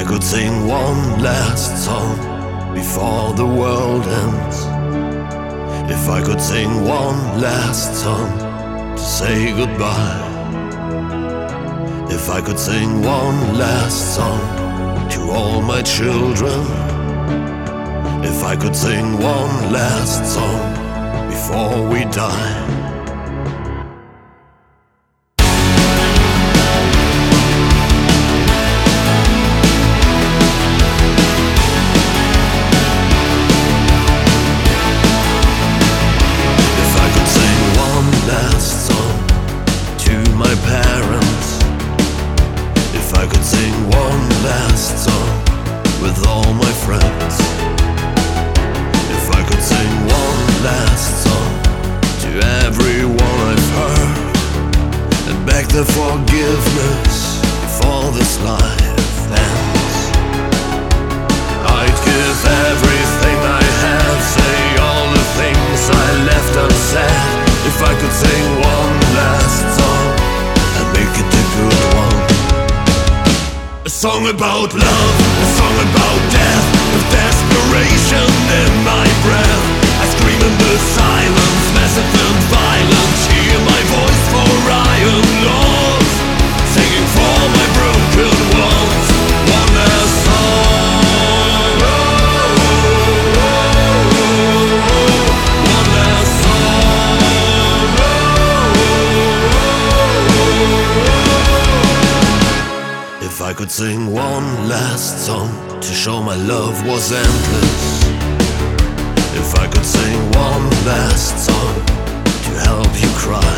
could sing one last song before the world ends, if I could sing one last song to say goodbye, if I could sing one last song to all my children, if I could sing one last song before we die. My parents, if I could sing one last song with all my friends, if I could sing one last song to everyone I've hurt, and beg their forgiveness before this life ends, I'd give everything I have, say all the things I left unsaid, if I could sing one last song, make it a good one. A song about love, a song about death, with desperation in my breath. I scream in the silence, massive and violent. Hear my voice for iron laws, singing for my broken walls. One last song, one last song. If I could sing one last song to show my love was endless, if I could sing one last song to help you cry,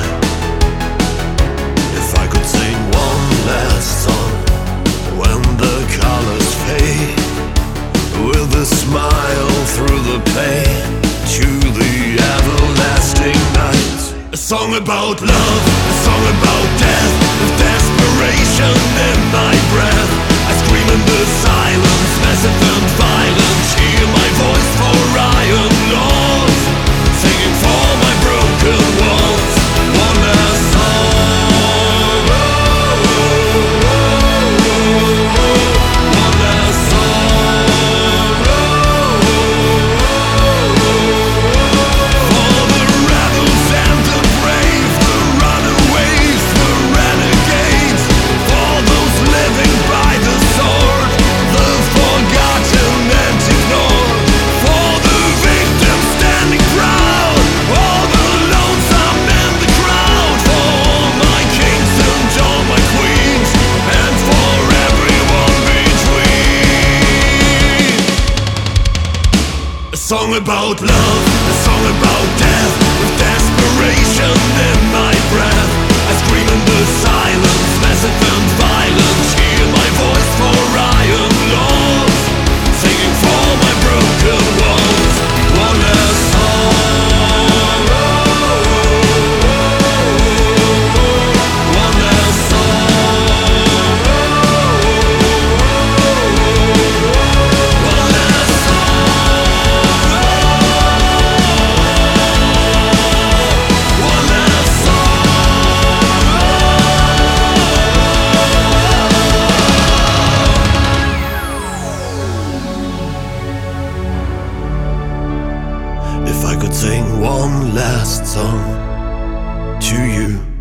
if I could sing one last song when the colors fade, with a smile through the pain to the everlasting night. A song about love, a song about death, with desperation in my breath. I scream in the silence, massive and violent. Hear my voice for iron laws, singing for my broken walls. One last song, one last song, for the rebels and the brave, the runaways, the renegades, for those living by the sword, the forgotten and ignored, for the victims standing proud, all the lonesome in the crowd, for all my kings and all my queens, and for everyone between. A song about love, a song about death, with desperation in my breath. I scream in the silence, massive and violent. Hear my voice for iron laws, singing for my broken walls. One last song, one last song, one last song, one last song. If I could sing one last song to you,